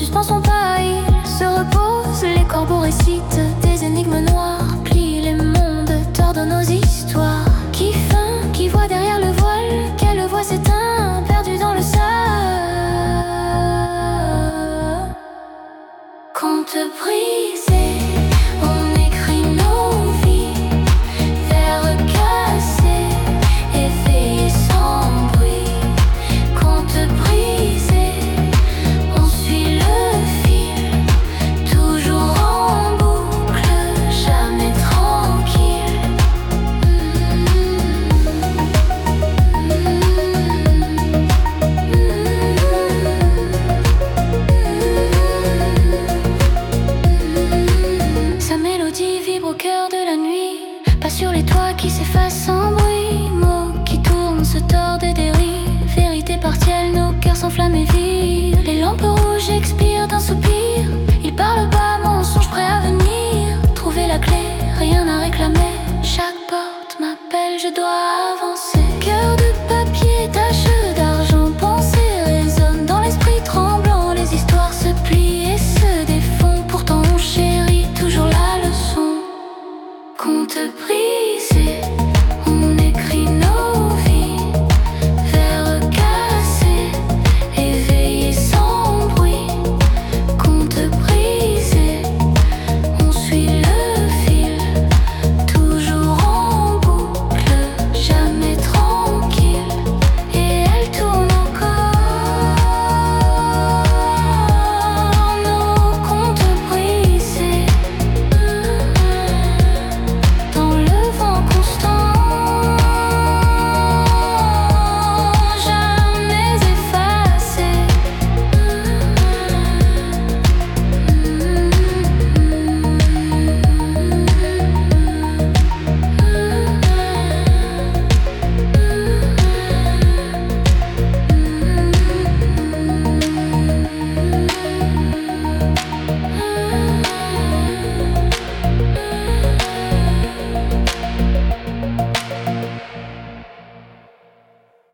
suspend son pas, il se repose. Les corbeaux récitent des énigmes noires, plient les mondes, tordent nos histoires. Qui feint, qui voit derrière le voile, quelle voix s'éteint, perdue dans le sable. Conte brisé, on écrit nos vies, vers cassés, éveillés sans bruit. Conte brisé, on suit le fil, toujours en boucle, jamais tranquille. Sa mélodie vibre au cœur de la nuit, pas sur les toits qui s'effacent sans bruit. Mots qui tournent, se tordent et dérivent, vérité partielle, nos cœurs s'enflamment et vivent. Les lampes rouges expirent d'un soupir, il parle bas, mensonge prêt à venir. Trouver la clé, rien à réclamer, chaque porte m'appelle, je dois avancer. Cœur de papier, tache d'argent, pensée résonne dans l'esprit tremblant. Les histoires se plient et se défont, pourtant on chérit toujours la leçon. Conte brisé, on écrit nos vies, vers cassés, éveillés sans bruit. Conte brisé, on suit le fil, toujours en boucle, jamais tranquille. Et elle tourne encore, nos contes brisés, dans le vent constant, jamais effacés.